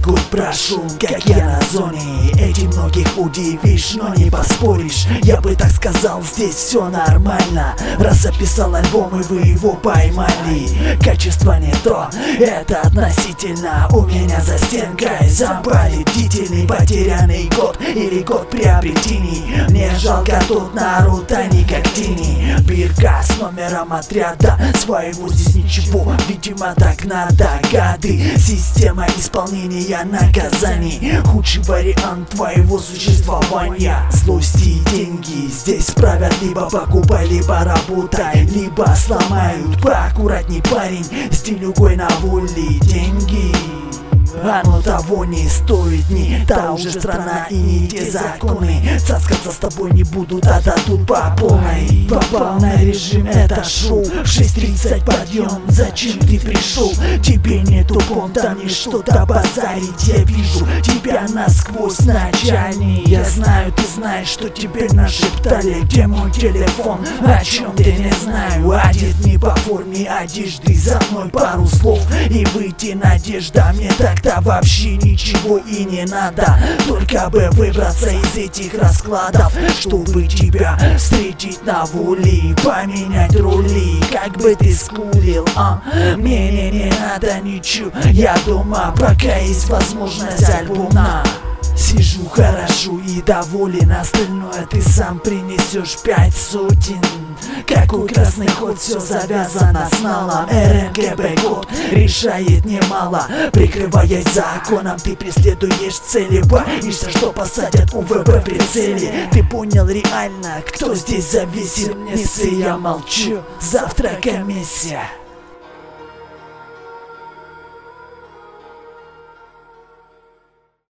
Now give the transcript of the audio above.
год прошел, как я на зоне. Этим многих удивишь, но не поспоришь. Я бы так сказал, здесь все нормально. Раз записал альбом и вы его поймали. Качество не то, это относительно. У меня за стенкой зампали бдительный. Потерянный год или год приобретений. Мне жалко тут Наруто, не как Дини. Бирка с номером отряда своего, здесь ничего, видимо так надо. Годы, система исполнения наказаний. Худший вариант твоего существования. Злость и деньги здесь правят. Либо покупай, либо работай, либо сломают. Поаккуратней, парень, стиль другой на воле. Деньги, оно того не стоит, не та уже страна и не те законы. Цаскаться с тобой не буду, да тут по полной. Попал на режим, это шоу. В 6:30 подъем, зачем ты пришел? Тебе нету понта, мне что-то базарить. Я вижу тебя насквозь, начальник. Я знаю, ты знаешь, что тебе нашептали. Где мой телефон, о чем ты не знаю. Одет не по форме одежды, за мной пару слов и выйти надежда. Мне так-то вообще ничего и не надо, только бы выбраться из этих раскладов, чтобы тебя встретить на воле, поменять роли, как бы ты скулил, мне не надо ничего, я дома, пока есть возможность альбома. Сижу хорошо и доволен, остальное ты сам принесешь 5 сотен. Какой красный ход, все завязано с налом. РНГБ год решает немало. Прикрываясь законом, ты преследуешь цели. Боишься, что посадят УВБ в прицеле. Ты понял реально, кто здесь зависит? Не я молчу, завтра комиссия.